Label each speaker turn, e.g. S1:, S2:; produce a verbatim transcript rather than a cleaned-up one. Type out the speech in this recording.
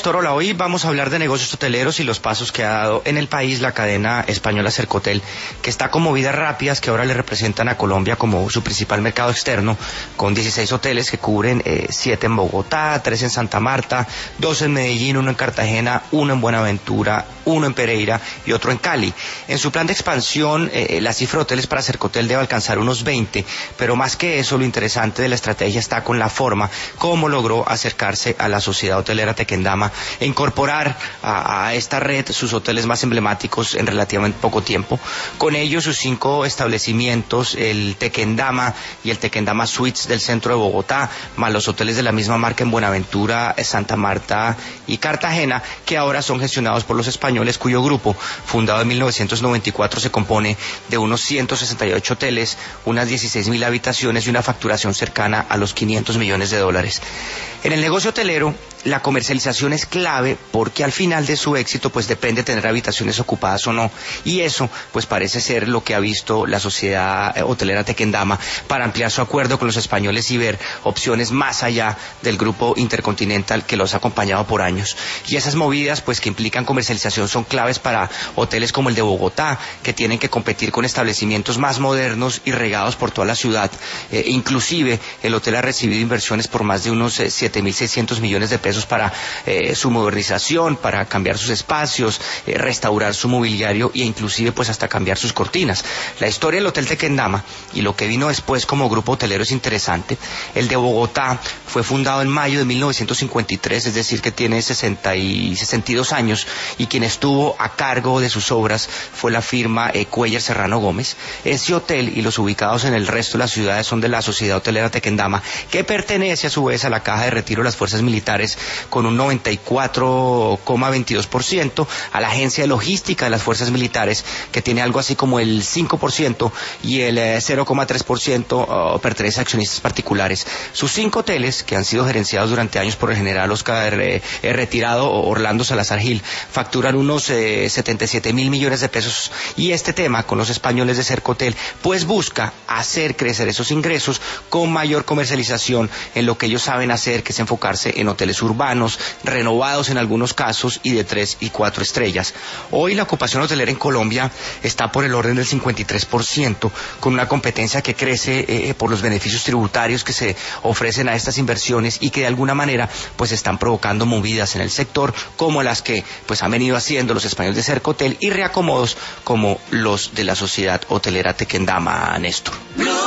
S1: Néstor, hola. Hoy vamos a hablar de negocios hoteleros y los pasos que ha dado en el país la cadena española Cercotel, que está con movidas rápidas que ahora le representan a Colombia como su principal mercado externo, con dieciséis hoteles que cubren eh, siete en Bogotá, tres en Santa Marta, dos en Medellín, uno en Cartagena, uno en Buenaventura, uno en Pereira y otro en Cali. En su plan de expansión, eh, la cifra de hoteles para Cercotel debe alcanzar unos veinte, pero más que eso, lo interesante de la estrategia está con la forma como logró acercarse a la sociedad hotelera tequendama e incorporar a, a esta red sus hoteles más emblemáticos en relativamente poco tiempo. Con ellos sus cinco establecimientos, el Tequendama y el Tequendama Suites del centro de Bogotá, más los hoteles de la misma marca en Buenaventura, Santa Marta y Cartagena, que ahora son gestionados por los españoles, cuyo grupo, fundado en mil novecientos noventa y cuatro, se compone de unos ciento sesenta y ocho hoteles, unas dieciséis mil habitaciones y una facturación cercana a los quinientos millones de dólares. En el negocio hotelero, la comercialización es clave porque al final de su éxito pues depende de tener habitaciones ocupadas o no, y eso pues parece ser lo que ha visto la sociedad hotelera Tequendama para ampliar su acuerdo con los españoles y ver opciones más allá del grupo Intercontinental que los ha acompañado por años. Y esas movidas pues que implican comercialización son claves para hoteles como el de Bogotá, que tienen que competir con establecimientos más modernos y regados por toda la ciudad. Eh, inclusive el hotel ha recibido inversiones por más de unos eh, siete mil seiscientos millones de pesos para eh, su modernización, para cambiar sus espacios, eh, restaurar su mobiliario e inclusive pues hasta cambiar sus cortinas. La historia del Hotel Tequendama y lo que vino después como grupo hotelero es interesante. El de Bogotá fue fundado en mayo de mil novecientos cincuenta y tres, es decir que tiene sesenta y sesenta y dos años, y quien estuvo a cargo de sus obras fue la firma eh, Cuéllar Serrano Gómez. Ese hotel y los ubicados en el resto de las ciudades son de la Sociedad Hotelera Tequendama, que pertenece a su vez a la Caja de Retiro de las Fuerzas Militares con un noventa y cuatro coma veintidós por ciento, a la Agencia de Logística de las Fuerzas Militares, que tiene algo así como el cinco por ciento, y el eh, cero coma tres por ciento uh, pertenece a accionistas particulares. Sus cinco hoteles, que han sido gerenciados durante años por el general Oscar eh, eh, retirado Orlando Salazar Gil, facturan unos eh, setenta y siete mil millones de pesos, y este tema con los españoles de Cercotel pues busca hacer crecer esos ingresos con mayor comercialización en lo que ellos saben hacer, que es enfocarse en hoteles urbanos, renovados en algunos casos y de tres y cuatro estrellas. Hoy la ocupación hotelera en Colombia está por el orden del cincuenta y tres por ciento, con una competencia que crece eh, por los beneficios tributarios que se ofrecen a estas inversiones y que de alguna manera pues están provocando movidas en el sector como las que pues han venido haciendo los españoles de Cercotel y reacomodos como los de la Sociedad Hotelera Tequendama, Néstor.